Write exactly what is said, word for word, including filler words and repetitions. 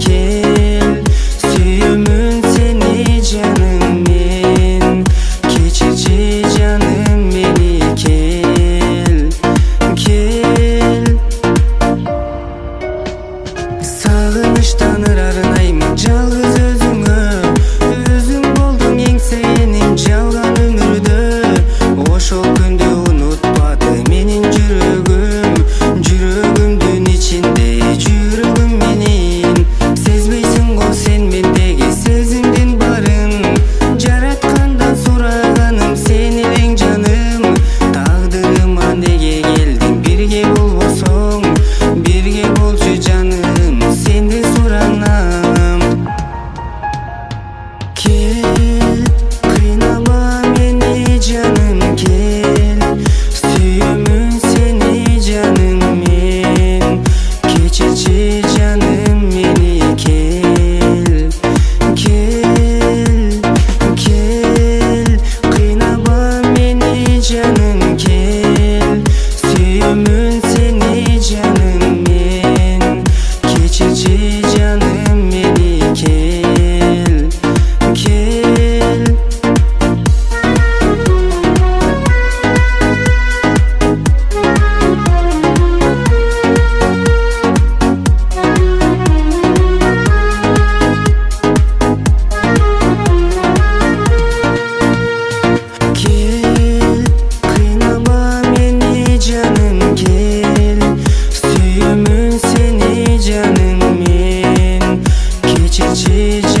kel. Sүйөмүн seni canım men, keçirчи canım meni kel, kel. Сагынычтан ырарынаймын жалгыз өзүңө, өзүң болдуң эң сүйгеним жалган өмүрдө. Ошол күндү унутпады менин жүрөгүм, жүрөгүмдүн ичинде жүрөгүм менен. Сезбейсиң го сен мендеги сезимдин барын, жараткандан сураганым сени элең жаным. Тагдырыма неге келдиң бирге болбосоң, бирге болчу жаным сенден суранам. Кел, кыйнама мени жаным кел. Сүйөмүн seni жаным мен, keçirчи жаным мени кел, кел, кел. Кыйнама мени жаным кел. Сүйөмүн seni жаным мен, keçirчи жаным мени кел, кел. Кел, кыйнама мени жаным кел. Сүйөмүн seni жаным мен, keçирчи